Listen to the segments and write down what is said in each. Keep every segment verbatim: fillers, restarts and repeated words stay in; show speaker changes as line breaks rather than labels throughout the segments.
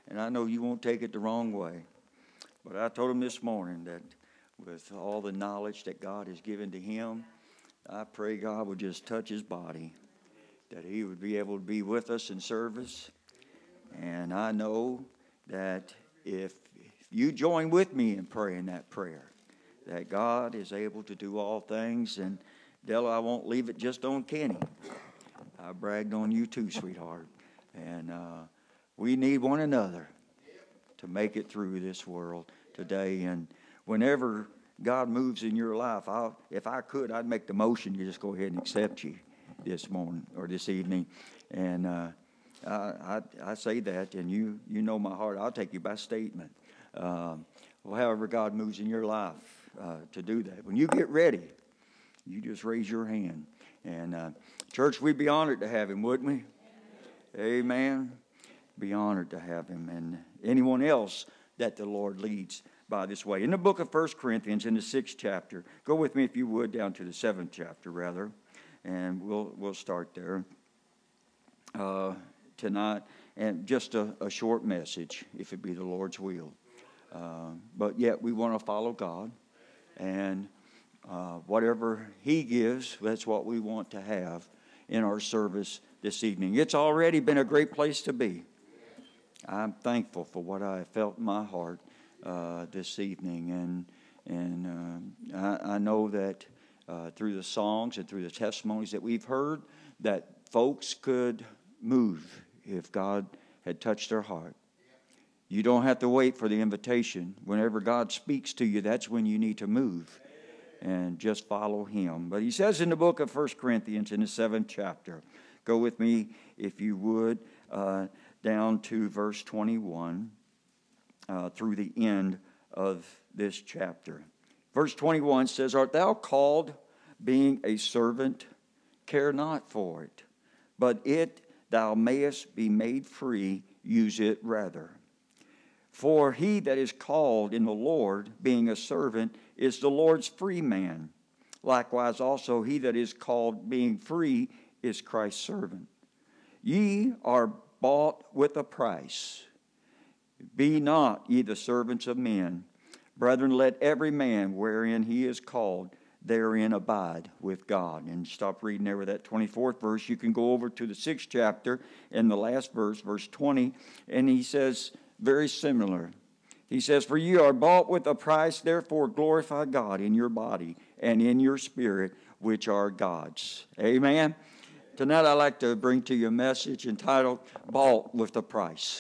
and I know you won't take it the wrong way. But I told him this morning that with all the knowledge that God has given to him, I pray God would just touch his body, that he would be able to be with us in service. And I know that if you join with me in praying that prayer, that God is able to do all things. And Della, I won't leave it just on Kenny. I bragged on you too, sweetheart. And uh, we need one another to make it through this world today. And whenever God moves in your life, I'll, if I could, I'd make the motion to just go ahead and accept you this morning or this evening. And uh, I, I, I say that, and you you know my heart. I'll take you by statement. Um, well, however God moves in your life uh, to do that. When you get ready, you just raise your hand. And uh, church, we'd be honored to have him, wouldn't we? Amen. Be honored to have him. And anyone else that the Lord leads by this way. In the book of First Corinthians, in the sixth chapter, go with me if you would down to the seventh chapter, rather, and we'll we'll start there uh, tonight. And just a, a short message, if it be the Lord's will. Uh, but yet we want to follow God, and uh, whatever He gives, that's what we want to have in our service this evening. It's already been a great place to be. I'm thankful for what I have felt in my heart uh, this evening, and and uh, I, I know that uh, through the songs and through the testimonies that we've heard, that folks could move if God had touched their heart. You don't have to wait for the invitation. Whenever God speaks to you, that's when you need to move and just follow Him. But He says in the book of First Corinthians in the seventh chapter, go with me if you would, uh, down to verse twenty-one uh, through the end of this chapter. Verse twenty-one says, "Art thou called, being a servant? Care not for it, but it thou mayest be made free, use it rather. For he that is called in the Lord, being a servant, is the Lord's free man. Likewise also he that is called, being free, is Christ's servant. Ye are bought with a price. Be not ye the servants of men. Brethren, let every man wherein he is called, therein abide with God." And stop reading there with that twenty-fourth verse. You can go over to the sixth chapter and the last verse, verse twenty, and he says very similar. He says, "For ye are bought with a price, therefore glorify God in your body and in your spirit, which are God's." Amen. Tonight I'd like to bring to you a message entitled, "Bought with a Price."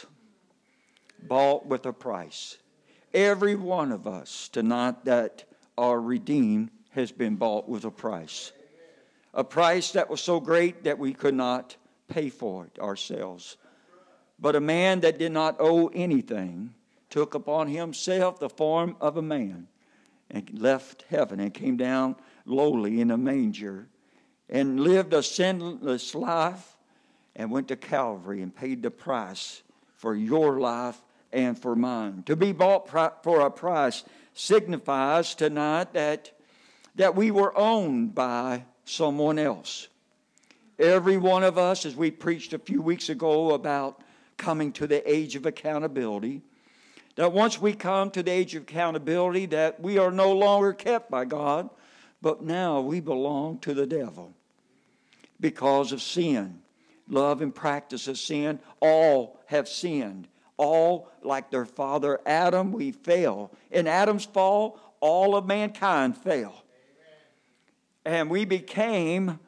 Bought with a price. Every one of us tonight that are redeemed has been bought with a price. A price that was so great that we could not pay for it ourselves. But a man that did not owe anything took upon himself the form of a man and left heaven and came down lowly in a manger and lived a sinless life and went to Calvary and paid the price for your life and for mine. To be bought for a price signifies tonight that, that we were owned by someone else. Every one of us, as we preached a few weeks ago about coming to the age of accountability, that once we come to the age of accountability, that we are no longer kept by God, but now we belong to the devil because of sin. Love and practice of sin. All have sinned. All, like their father Adam, we fell. In Adam's fall, all of mankind fell. Amen. And we became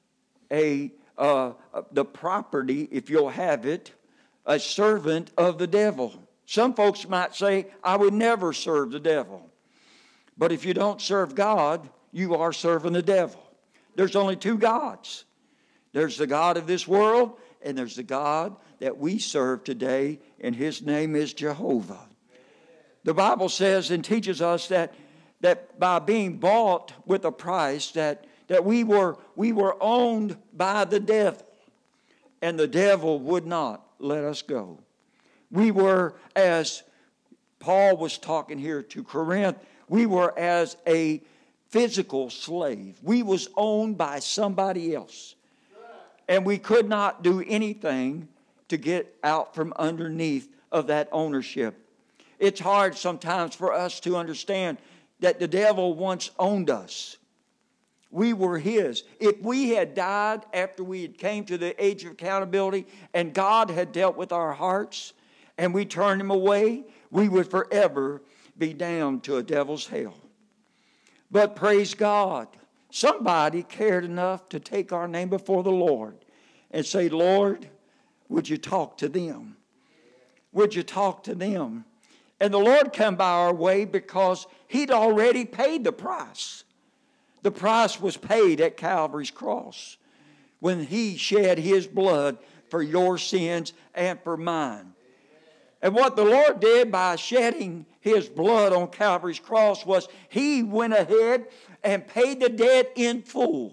a uh, the property, if you'll have it, a servant of the devil. Some folks might say, "I would never serve the devil." But if you don't serve God, you are serving the devil. There's only two gods. There's the God of this world, and there's the God that we serve today, and His name is Jehovah. The Bible says and teaches us that, that by being bought with a price, that, that we were, we were owned by the devil, and the devil would not let us go. We were, as Paul was talking here to Corinth, we were as a physical slave. We was owned by somebody else. And we could not do anything to get out from underneath of that ownership. It's hard sometimes for us to understand that the devil once owned us. We were his. If we had died after we had came to the age of accountability and God had dealt with our hearts and we turned him away, we would forever be damned to a devil's hell. But praise God, somebody cared enough to take our name before the Lord and say, Lord, would you talk to them? Would you talk to them? And the Lord come by our way because he'd already paid the price. The price was paid at Calvary's cross when he shed his blood for your sins and for mine. And what the Lord did by shedding his blood on Calvary's cross was he went ahead and paid the debt in full.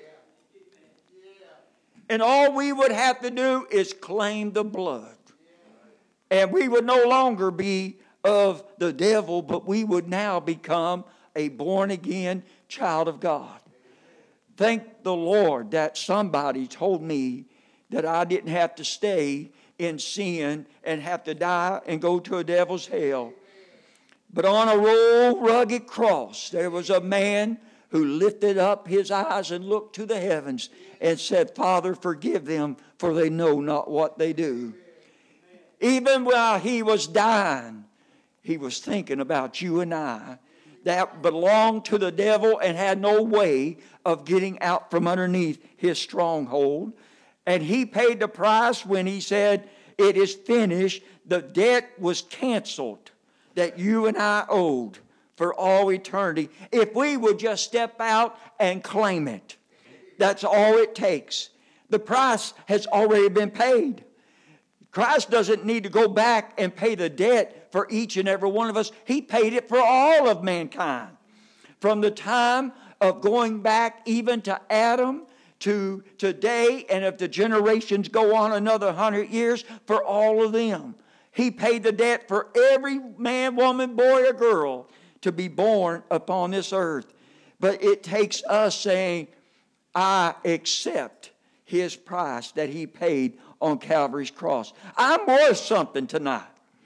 And all we would have to do is claim the blood. And we would no longer be of the devil, but we would now become a born-again child of God. Thank the Lord that somebody told me that I didn't have to stay in sin and have to die and go to a devil's hell. But on a old rugged cross, there was a man who lifted up his eyes and looked to the heavens and said, Father, forgive them, for they know not what they do. Even while he was dying, he was thinking about you and I that belonged to the devil and had no way of getting out from underneath his stronghold. And he paid the price when he said, it is finished. The debt was canceled that you and I owed for all eternity. If we would just step out and claim it. That's all it takes. The price has already been paid. Christ doesn't need to go back and pay the debt for each and every one of us. He paid it for all of mankind. From the time of going back even to Adam to today, and if the generations go on another hundred years, for all of them. He paid the debt for every man, woman, boy, or girl to be born upon this earth. But it takes us saying, I accept his price that he paid on Calvary's cross. I'm worth something tonight.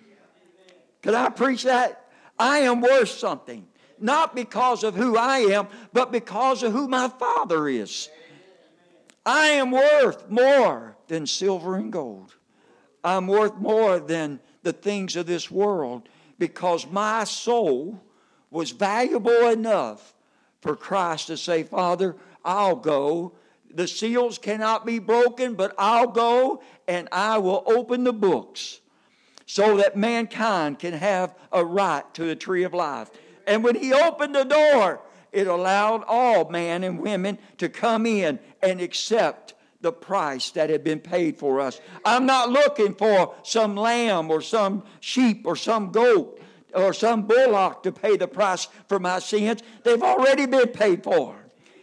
Can I preach that? I am worth something. Not because of who I am, but because of who my Father is. I am worth more than silver and gold. I'm worth more than the things of this world because my soul was valuable enough for Christ to say, Father, I'll go. The seals cannot be broken, but I'll go and I will open the books so that mankind can have a right to the tree of life. And when he opened the door, it allowed all men and women to come in and accept the price that had been paid for us. I'm not looking for some lamb or some sheep or some goat or some bullock to pay the price for my sins. They've already been paid for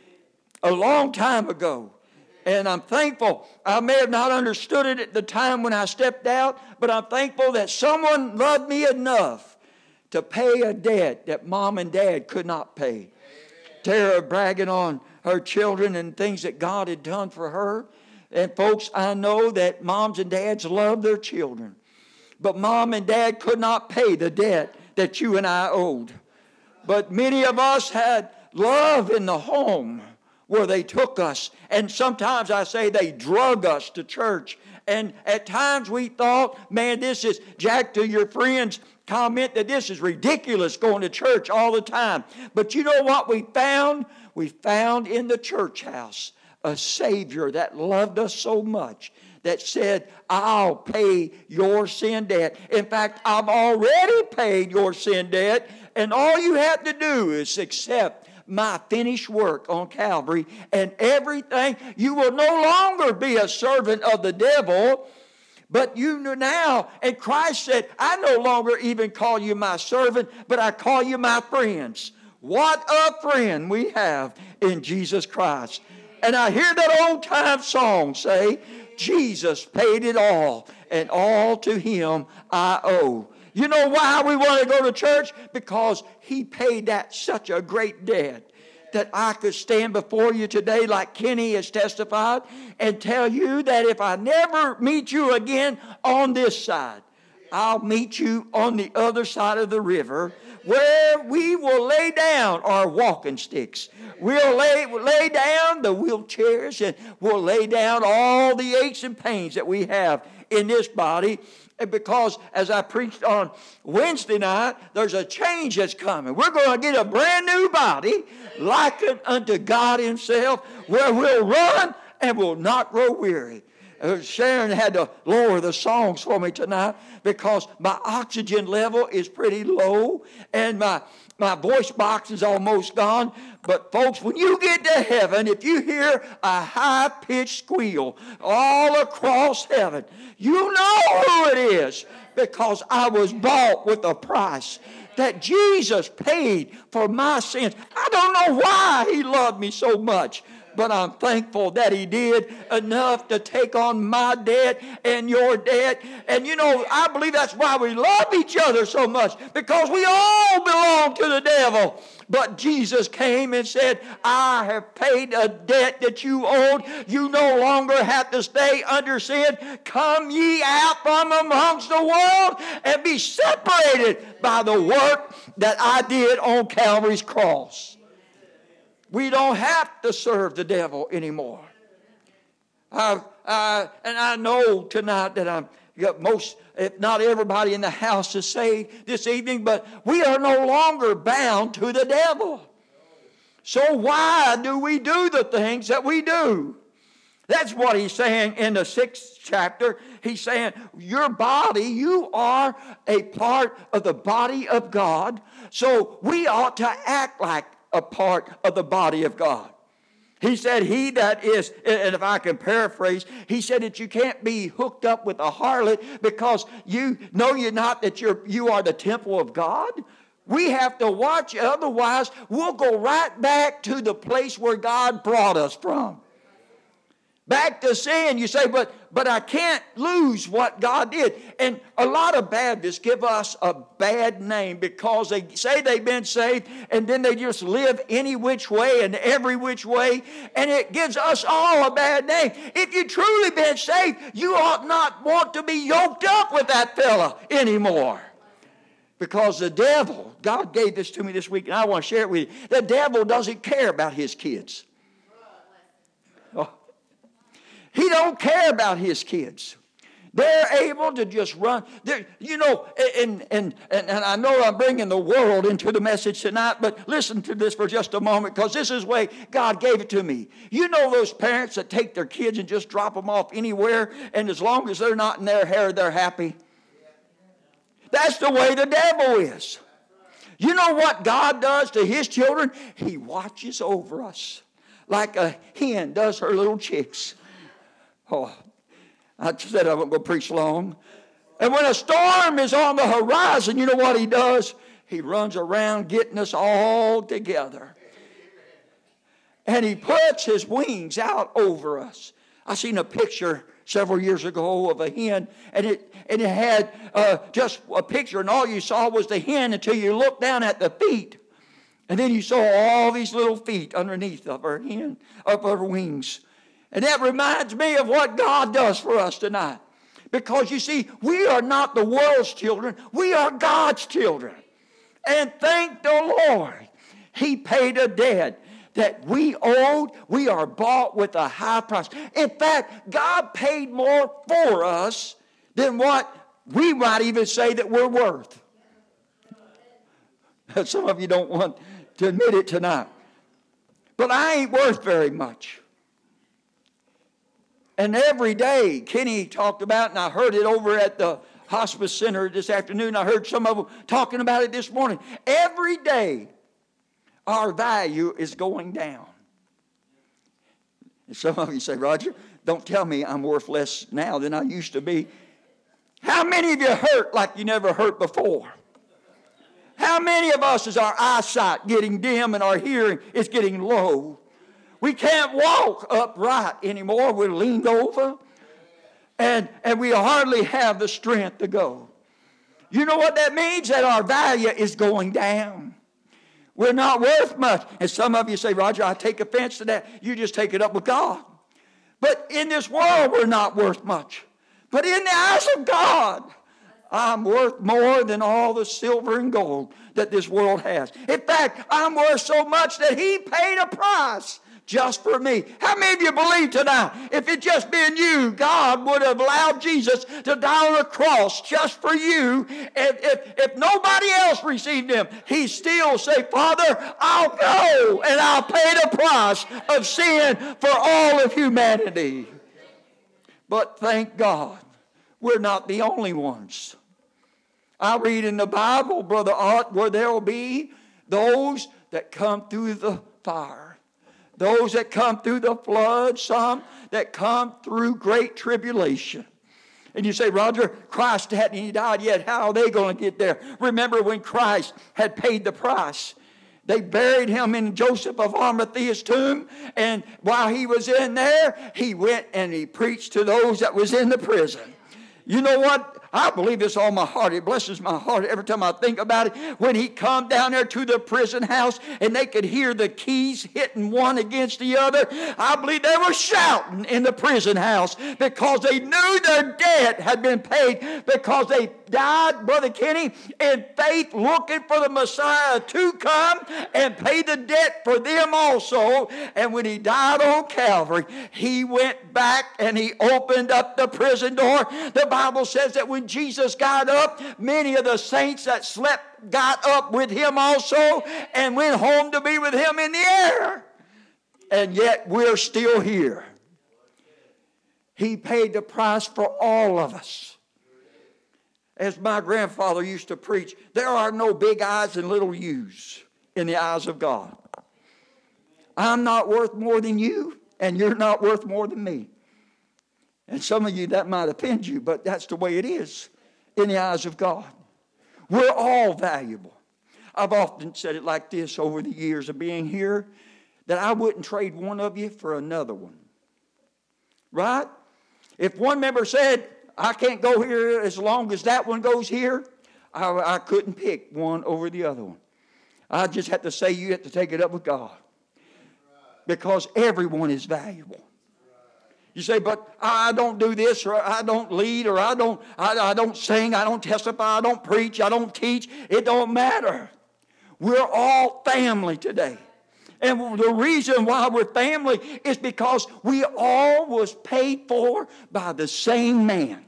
a long time ago. And I'm thankful. I may have not understood it at the time when I stepped out, but I'm thankful that someone loved me enough to pay a debt that mom and dad could not pay. Tara bragging on her children and things that God had done for her. And folks, I know that moms and dads love their children. But mom and dad could not pay the debt that you and I owed. But many of us had love in the home where they took us. And sometimes I say they drug us to church. And at times we thought, man, this is, Jack, to your friends, comment that this is ridiculous going to church all the time. But you know what we found? We found in the church house a Savior that loved us so much that said, I'll pay your sin debt. In fact, I've already paid your sin debt, and all you have to do is accept my finished work on Calvary, and everything, you will no longer be a servant of the devil, but you know now, and Christ said, I no longer even call you my servant, but I call you my friends. What a friend we have in Jesus Christ. And I hear that old time song say, Jesus paid it all, and all to him I owe. You know why we want to go to church? Because he paid that such a great debt that I could stand before you today like Kenny has testified and tell you that if I never meet you again on this side, I'll meet you on the other side of the river, where we will lay down our walking sticks. We'll lay, we'll lay down the wheelchairs, and we'll lay down all the aches and pains that we have in this body. And because, as I preached on Wednesday night, there's a change that's coming. We're going to get a brand new body, likened unto God Himself, where we'll run and will not grow weary. Sharon had to lower the songs for me tonight because my oxygen level is pretty low and my, my voice box is almost gone. But folks, when you get to heaven, if you hear a high-pitched squeal all across heaven, you know who it is, because I was bought with a price that Jesus paid for my sins. I don't know why He loved me so much, but I'm thankful that He did enough to take on my debt and your debt. And you know, I believe that's why we love each other so much, because we all belong to the devil. But Jesus came and said, I have paid a debt that you owed. You no longer have to stay under sin. Come ye out from amongst the world and be separated by the work that I did on Calvary's cross. We don't have to serve the devil anymore. Uh, uh, and I know tonight that I'm most, if not everybody in the house is saved this evening, but we are no longer bound to the devil. So why do we do the things that we do? That's what he's saying in the sixth chapter. He's saying, your body, you are a part of the body of God, so we ought to act like a part of the body of God. He said, he that is, and if I can paraphrase, he said that you can't be hooked up with a harlot because you know you're not that you're you are the temple of God. We have to watch, otherwise we'll go right back to the place where God brought us from. Back to sin. You say, but but I can't lose what God did. And a lot of Baptists give us a bad name because they say they've been saved and then they just live any which way and every which way, and it gives us all a bad name. If you truly been saved, you ought not want to be yoked up with that fella anymore. Because the devil, God gave this to me this week and I want to share it with you. The devil doesn't care about his kids. Oh. He don't care about his kids. They're able to just run. They're, you know, and, and, and, and I know I'm bringing the world into the message tonight, but listen to this for just a moment, because this is the way God gave it to me. You know those parents that take their kids and just drop them off anywhere, and as long as they're not in their hair, they're happy? That's the way the devil is. You know what God does to His children? He watches over us like a hen does her little chicks. Oh, I said I wasn't going to preach long. And when a storm is on the horizon, you know what He does? He runs around getting us all together. And He puts His wings out over us. I seen a picture several years ago of a hen, and it and it had uh, just a picture, and all you saw was the hen until you looked down at the feet. And then you saw all these little feet underneath of her hen, of her wings. And that reminds me of what God does for us tonight. Because you see, we are not the world's children. We are God's children. And thank the Lord, He paid a debt that we owed. We are bought with a high price. In fact, God paid more for us than what we might even say that we're worth. Some of you don't want to admit it tonight. But I ain't worth very much. And every day, Kenny talked about, and I heard it over at the hospice center this afternoon. I heard some of them talking about it this morning. Every day, our value is going down. And some of you say, Roger, don't tell me I'm worth less now than I used to be. How many of you hurt like you never hurt before? How many of us is our eyesight getting dim and our hearing is getting low? We can't walk upright anymore. We're leaned over. And, and we hardly have the strength to go. You know what that means? That our value is going down. We're not worth much. And some of you say, Roger, I take offense to that. You just take it up with God. But in this world, we're not worth much. But in the eyes of God, I'm worth more than all the silver and gold that this world has. In fact, I'm worth so much that He paid a price just for me. How many of you believe tonight, if it just been you, God would have allowed Jesus to die on a cross just for you? If, if, if nobody else received Him, He still say, Father, I'll go and I'll pay the price of sin for all of humanity. But thank God, we're not the only ones. I read in the Bible, Brother Art, where there will be those that come through the fire. Those that come through the flood, some that come through great tribulation. And you say, Roger, Christ hadn't he died yet. How are they going to get there? Remember when Christ had paid the price. They buried Him in Joseph of Arimathea's tomb. And while He was in there, He went and He preached to those that was in the prison. You know what? I believe this all my heart. It blesses my heart every time I think about it. When He come down there to the prison house and they could hear the keys hitting one against the other, I believe they were shouting in the prison house because they knew their debt had been paid, because they died, Brother Kenny, in faith, looking for the Messiah to come and pay the debt for them also. And when He died on Calvary, He went back and He opened up the prison door. The Bible says that when Jesus got up, many of the saints that slept got up with Him also and went home to be with Him in the air. And yet we're still here. He paid the price for all of us. As my grandfather used to preach, there are no big I's and little U's in the eyes of God. I'm not worth more than you, and you're not worth more than me. And some of you, that might offend you, but that's the way it is in the eyes of God. We're all valuable. I've often said it like this over the years of being here, that I wouldn't trade one of you for another one. Right? If one member said, I can't go here as long as that one goes here, I, I couldn't pick one over the other one. I just have to say you have to take it up with God. Because everyone is valuable. You say, but I don't do this, or I don't lead, or I don't, I, I don't sing, I don't testify, I don't preach, I don't teach. It don't matter. We're all family today. And the reason why we're family is because we all was paid for by the same man.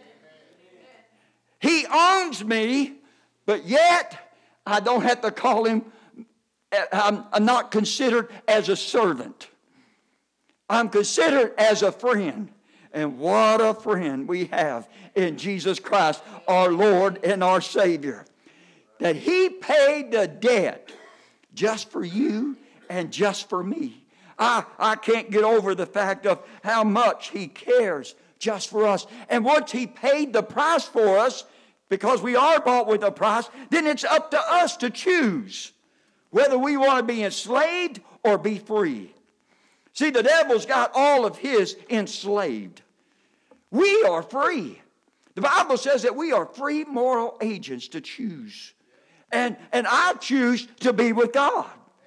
He owns me, but yet I don't have to call him, I'm, I'm not considered as a servant. I'm considered as a friend. And what a friend we have in Jesus Christ, our Lord and our Savior. That He paid the debt just for you and just for me. I, I can't get over the fact of how much He cares just for us. And once He paid the price for us, because we are bought with a price, then it's up to us to choose whether we want to be enslaved or be free. See, the devil's got all of his enslaved. We are free. The Bible says that we are free moral agents to choose. And, and I choose to be with God.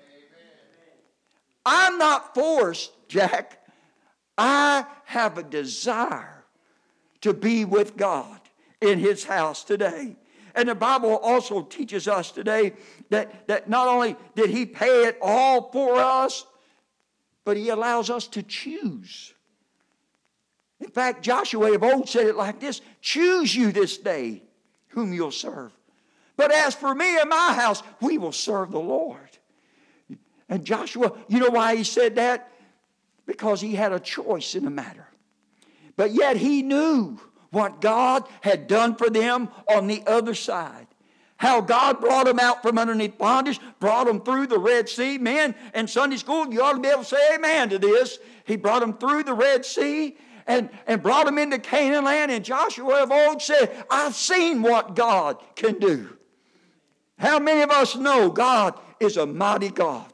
I'm not forced, Jack. I have a desire to be with God in His house today. And the Bible also teaches us today that, that not only did He pay it all for us, but He allows us to choose. In fact, Joshua of old said it like this: choose you this day whom you'll serve. But as for me and my house, we will serve the Lord. And Joshua, you know why he said that? Because he had a choice in the matter. But yet he knew what God had done for them on the other side. How God brought them out from underneath bondage, brought them through the Red Sea. Man, in Sunday school, you ought to be able to say amen to this. He brought them through the Red Sea and, and brought them into Canaan land. And Joshua of old said, I've seen what God can do. How many of us know God is a mighty God?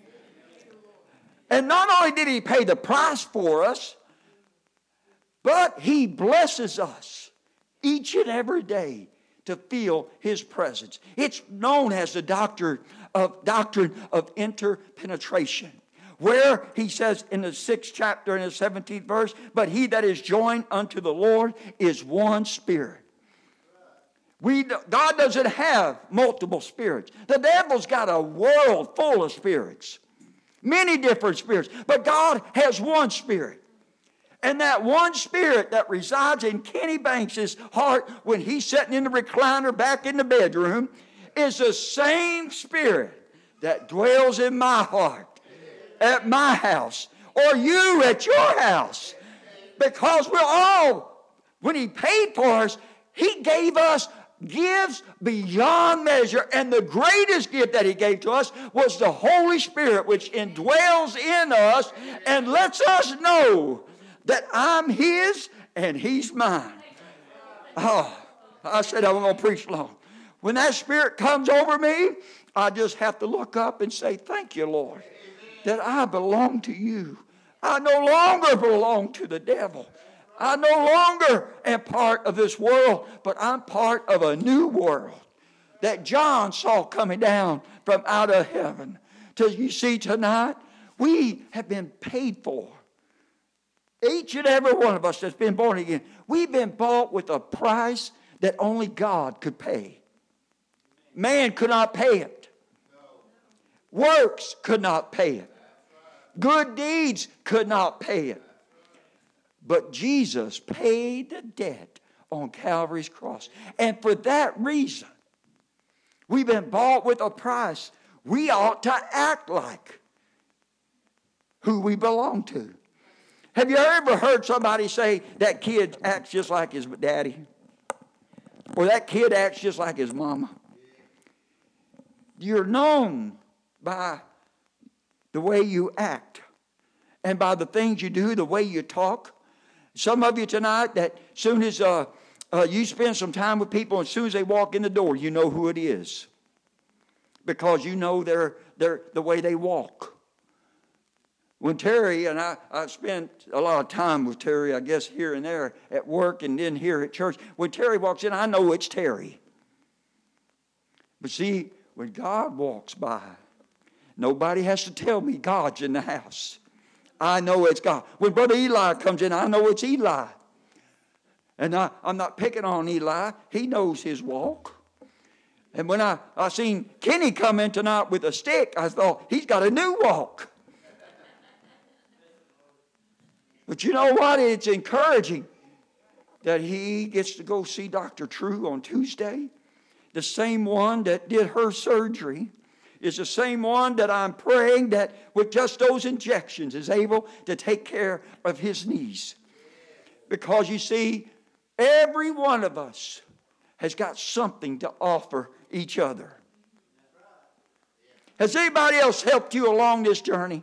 And not only did He pay the price for us, but He blesses us each and every day to feel His presence. It's known as the doctrine of, doctrine of interpenetration, where He says in the sixth chapter and the seventeenth verse, but he that is joined unto the Lord is one spirit. We, God doesn't have multiple spirits. The devil's got a world full of spirits. Many different spirits. But God has one spirit. And that one spirit that resides in Kenny Banks' heart when he's sitting in the recliner back in the bedroom is the same spirit that dwells in my heart, at my house, or you at your house. Because we're all, when he paid for us, he gave us gifts beyond measure. And the greatest gift that he gave to us was the Holy Spirit, which indwells in us and lets us know that I'm his and he's mine. Oh, I said I was going to preach long. When that Spirit comes over me, I just have to look up and say, thank you, Lord, that I belong to you. I no longer belong to the devil. I no longer am part of this world, but I'm part of a new world that John saw coming down from out of heaven. So you see tonight, we have been paid for. Each and every one of us that's been born again, we've been bought with a price that only God could pay. Man could not pay it. Works could not pay it. Good deeds could not pay it. But Jesus paid the debt on Calvary's cross. And for that reason, we've been bought with a price. We ought to act like who we belong to. Have you ever heard somebody say, that kid acts just like his daddy? Or that kid acts just like his mama? You're known by the way you act and by the things you do, the way you talk. Some of you tonight, that soon as uh, uh, you spend some time with people, as soon as they walk in the door, you know who it is. Because you know their, their, the way they walk. When Terry, and I, I spent a lot of time with Terry, I guess here and there at work and then here at church. When Terry walks in, I know it's Terry. But see, when God walks by, nobody has to tell me God's in the house. I know it's God. When Brother Eli comes in, I know it's Eli. And I, I'm not picking on Eli. He knows his walk. And when I, I seen Kenny come in tonight with a stick, I thought, he's got a new walk. But you know what? It's encouraging that he gets to go see Doctor True on Tuesday. The same one that did her surgery is the same one that I'm praying that with just those injections is able to take care of his knees. Because you see, every one of us has got something to offer each other. Has anybody else helped you along this journey?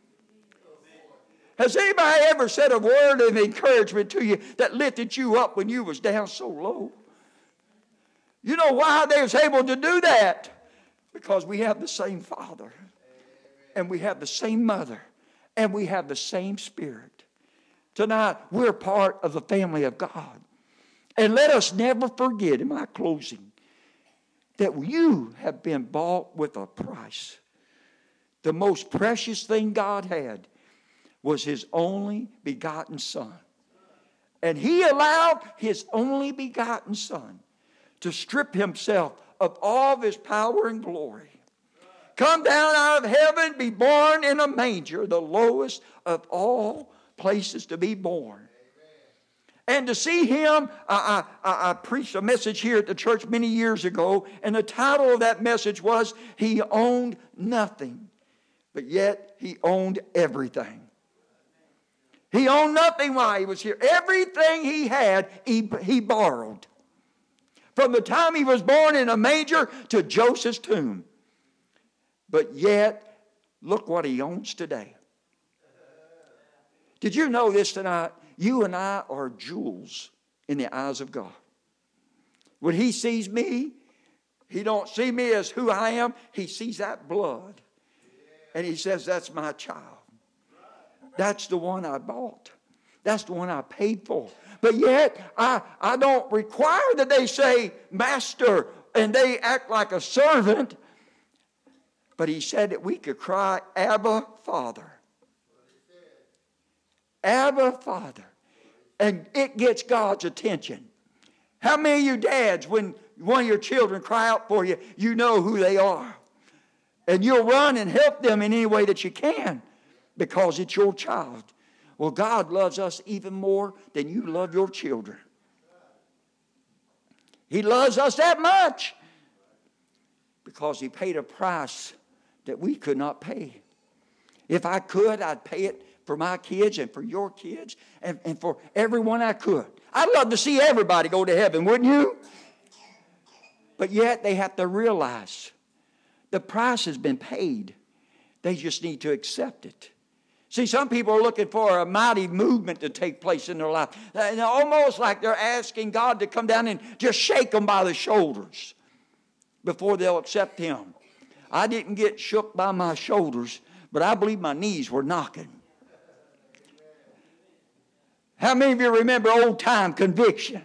Has anybody ever said a word of encouragement to you that lifted you up when you was down so low? You know why they was able to do that? Because we have the same Father. And we have the same Mother. And we have the same Spirit. Tonight, we're part of the family of God. And let us never forget, in my closing, that you have been bought with a price. The most precious thing God had was His only begotten Son. And He allowed His only begotten Son to strip Himself of all of His power and glory. Come down out of heaven, be born in a manger, the lowest of all places to be born. And to see Him, I, I, I preached a message here at the church many years ago, and the title of that message was, He owned nothing, but yet He owned everything. He owned nothing while He was here. Everything He had, He, he borrowed. From the time He was born in a manger to Joseph's tomb. But yet, look what He owns today. Did you know this tonight? You and I are jewels in the eyes of God. When He sees me, He don't see me as who I am. He sees that blood. And He says, that's my child. That's the one I bought. That's the one I paid for. But yet, I, I don't require that they say, Master, and they act like a servant. But He said that we could cry, Abba, Father. Abba, Father. And it gets God's attention. How many of you dads, when one of your children cry out for you, you know who they are? And you'll run and help them in any way that you can because it's your child. Well, God loves us even more than you love your children. He loves us that much because He paid a price that we could not pay. If I could, I'd pay it for my kids and for your kids and, and for everyone I could. I'd love to see everybody go to heaven, wouldn't you? But yet they have to realize the price has been paid. They just need to accept it. See, some people are looking for a mighty movement to take place in their life. And almost like they're asking God to come down and just shake them by the shoulders before they'll accept Him. I didn't get shook by my shoulders, but I believe my knees were knocking. How many of you remember old-time conviction?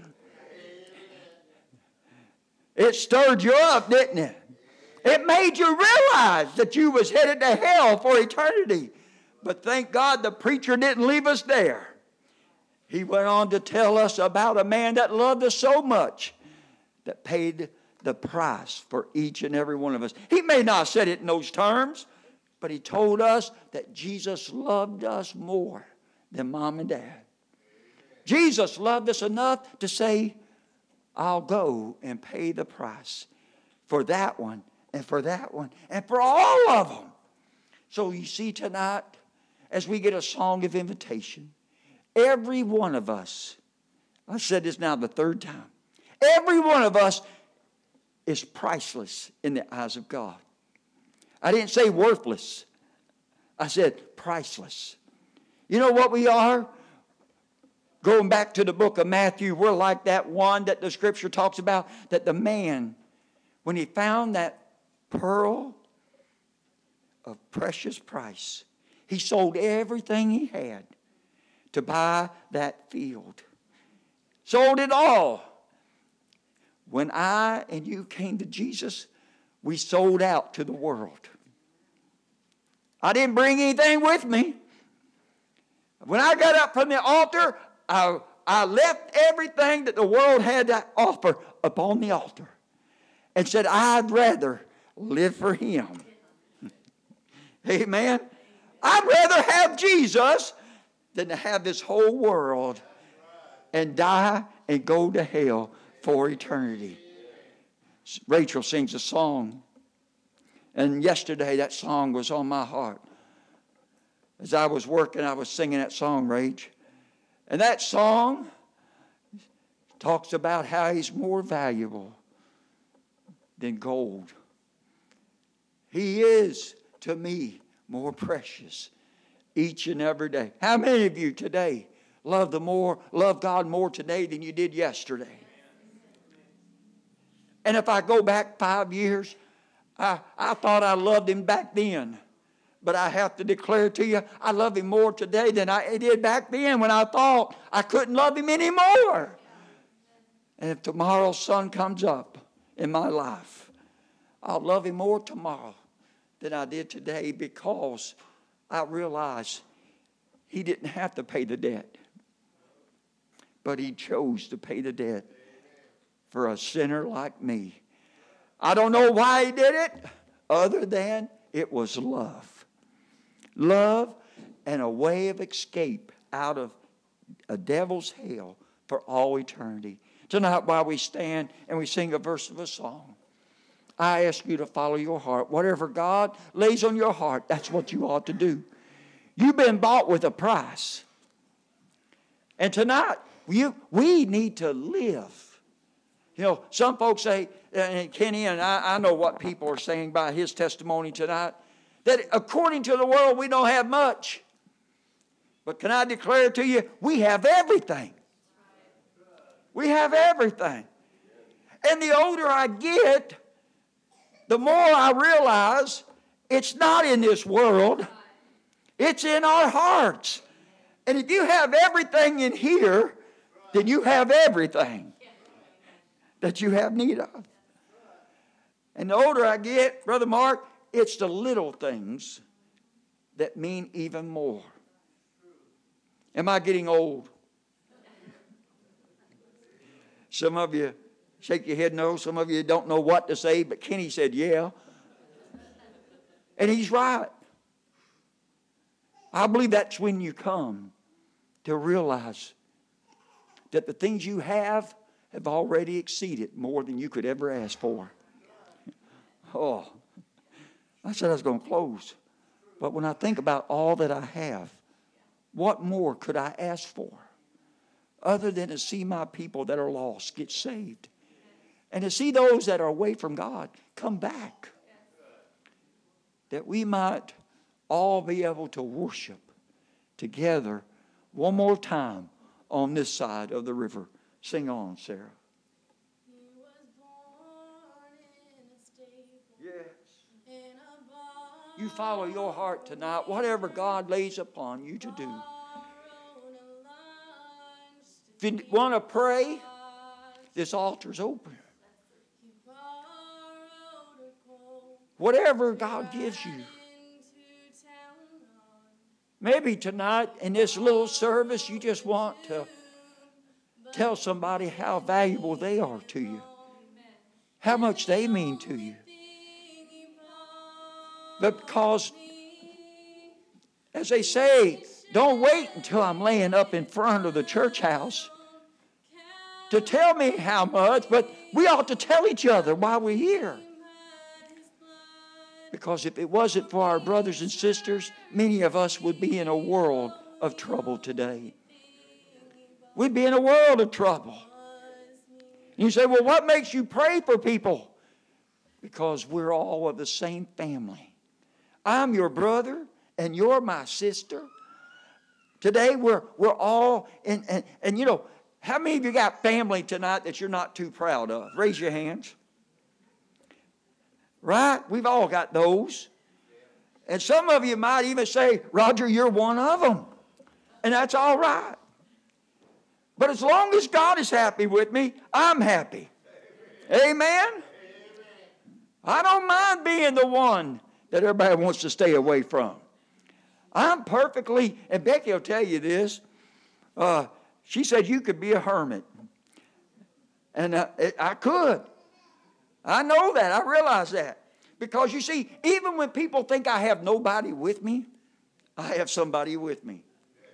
It stirred you up, didn't it? It made you realize that you was headed to hell for eternity. But thank God the preacher didn't leave us there. He went on to tell us about a man that loved us so much that paid the price for each and every one of us. He may not have said it in those terms, but he told us that Jesus loved us more than mom and dad. Jesus loved us enough to say, I'll go and pay the price for that one and for that one and for all of them. So you see tonight, as we get a song of invitation, every one of us, I said this now the third time, every one of us is priceless in the eyes of God. I didn't say worthless. I said priceless. You know what we are? Going back to the book of Matthew, we're like that one that the Scripture talks about, that the man, when he found that pearl of precious price, he sold everything he had to buy that field. Sold it all. When I and you came to Jesus, we sold out to the world. I didn't bring anything with me. When I got up from the altar, I, I left everything that the world had to offer upon the altar and said, I'd rather live for Him. Amen. I'd rather have Jesus than to have this whole world and die and go to hell for eternity. Rachel sings a song. And yesterday that song was on my heart. As I was working, I was singing that song, Rach. And that song talks about how He's more valuable than gold. He is, to me, more precious each and every day. How many of you today love the more, love God more today than you did yesterday? And if I go back five years, I, I thought I loved Him back then. But I have to declare to you, I love Him more today than I did back then when I thought I couldn't love Him anymore. And if tomorrow's sun comes up in my life, I'll love Him more tomorrow than I did today, because I realize He didn't have to pay the debt, but He chose to pay the debt for a sinner like me. I don't know why He did it, other than it was love. Love and a way of escape out of a devil's hell for all eternity. Tonight, while we stand and we sing a verse of a song, I ask you to follow your heart. Whatever God lays on your heart, that's what you ought to do. You've been bought with a price. And tonight, we, we need to live. You know, some folks say, and Kenny, and I, I know what people are saying by his testimony tonight, that according to the world, we don't have much. But can I declare to you, we have everything. We have everything. And the older I get, the more I realize it's not in this world. It's in our hearts. And if you have everything in here, then you have everything that you have need of. And the older I get, Brother Mark, it's the little things that mean even more. Am I getting old? Some of you shake your head no. Some of you don't know what to say, but Kenny said, yeah. And he's right. I believe that's when you come to realize that the things you have have already exceeded more than you could ever ask for. Oh, I said I was going to close. But when I think about all that I have, what more could I ask for other than to see my people that are lost get saved and to see those that are away from God come back, that we might all be able to worship together one more time on this side of the river. Sing on, Sarah.
He was born in a stable.
Yes.
In a barn.
You follow your heart tonight, whatever God lays upon you to do.
Borrowed a lunch
If you want to pray, this altar's open.
He borrowed a coat.
Whatever God gives you.
Into town on.
Maybe tonight in this little service you just want to tell somebody how valuable they are to you. How much they mean to you. But because, as they say, don't wait until I'm laying up in front of the church house to tell me how much, but we ought to tell each other while we're here. Because if it wasn't for our brothers and sisters, many of us would be in a world of trouble today. We'd be in a world of trouble. You say, well, what makes you pray for people? Because we're all of the same family. I'm your brother and you're my sister. Today we're, we're all, in, and, and you know, how many of you got family tonight that you're not too proud of? Raise your hands. Right? We've all got those. And some of you might even say, Roger, you're one of them. And that's all right. But as long as God is happy with me, I'm happy. Amen? Amen? I don't mind being the one that everybody wants to stay away from. I'm perfectly, and Becky will tell you this, uh, she said you could be a hermit. And uh, it, I could. I know that. I realize that. Because you see, even when people think I have nobody with me, I have somebody with me.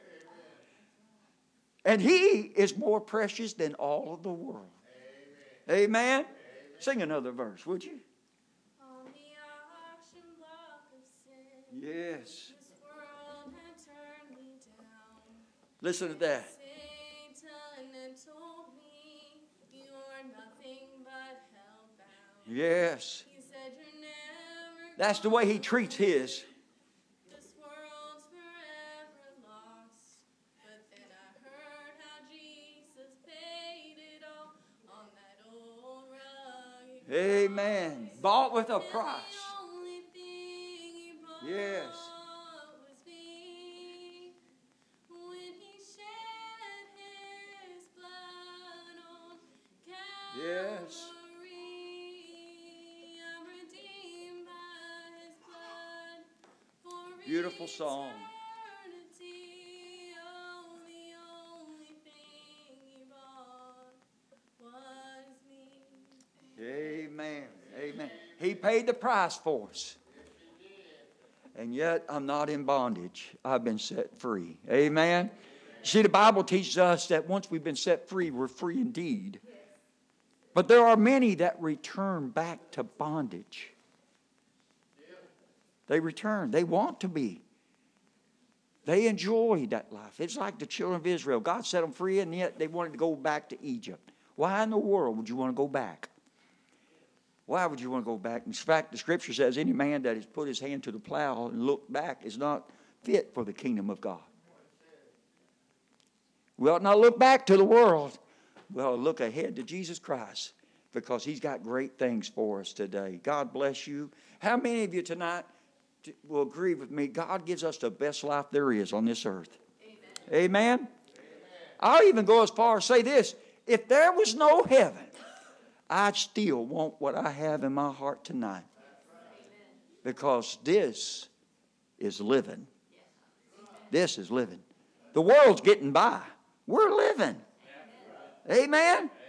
And He is more precious than all of the world. Amen? Amen? Amen. Sing another verse, would you?
On the auction block of sin.
Yes.
This world had turned me down.
Listen to that.
Satan had told me you're nothing but hellbound.
Yes.
He said you're never.
That's the way He treats His.
This world's forever lost. But then I heard how Jesus paid it all on that old rugged
Amen. Bought with a price.
The only thing He bought
Yes.
was me. When He shed His blood on Calvary.
Yes.
I'm redeemed by His blood for
Beautiful song.
eternity. Oh, the only thing He bought was me.
Amen. Amen. He paid the price for us. And yet I'm not in bondage. I've been set free. Amen. See, the Bible teaches us that once we've been set free, we're free indeed. But there are many that return back to bondage. They return. They want to be. They enjoy that life. It's like the children of Israel. God set them free, and yet they wanted to go back to Egypt. Why in the world would you want to go back? Why would you want to go back? In fact, the Scripture says any man that has put his hand to the plow and looked back is not fit for the kingdom of God. We ought not look back to the world. We ought to look ahead to Jesus Christ because He's got great things for us today. God bless you. How many of you tonight will agree with me? God gives us the best life there is on this earth. Amen? Amen? Amen. I'll even go as far as say this. If there was no heaven, I'd still want what I have in my heart tonight. Because this is living. This is living. The world's getting by. We're living. Amen?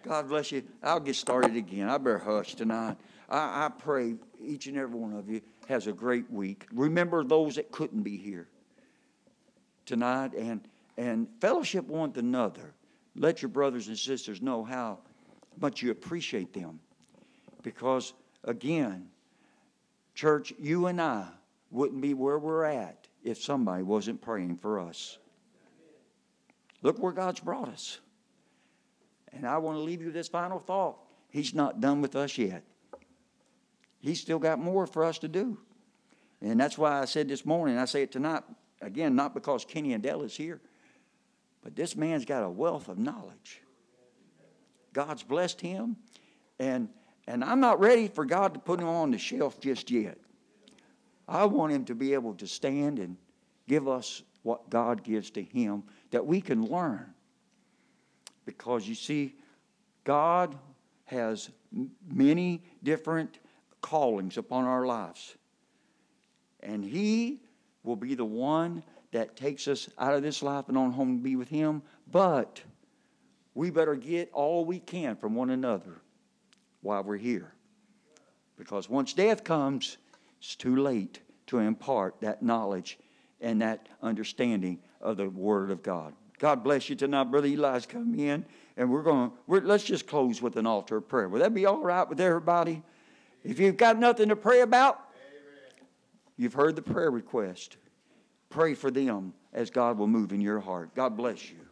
God bless you. I'll get started again. I better hush tonight. I, I pray each and every one of you has a great week. Remember those that couldn't be here tonight, and and fellowship one another. Let your brothers and sisters know how much you appreciate them. Because, again, church, you and I wouldn't be where we're at if somebody wasn't praying for us. Look where God's brought us. And I want to leave you with this final thought. He's not done with us yet. He's still got more for us to do. And that's why I said this morning, I say it tonight, again, not because Kenny and Dell is here, but this man's got a wealth of knowledge. God's blessed him. And, and I'm not ready for God to put him on the shelf just yet. I want him to be able to stand and give us what God gives to him that we can learn. Because you see, God has many different callings upon our lives. And he will be the one that takes us out of this life and on home to be with him. But we better get all we can from one another while we're here. Because once death comes, it's too late to impart that knowledge and that understanding of the Word of God. God bless you tonight. Brother Eli's come in, and we're going to, we're, let's just close with an altar of prayer. Will that be all right with everybody? If you've got nothing to pray about, amen, you've heard the prayer request. Pray for them as God will move in your heart. God bless you.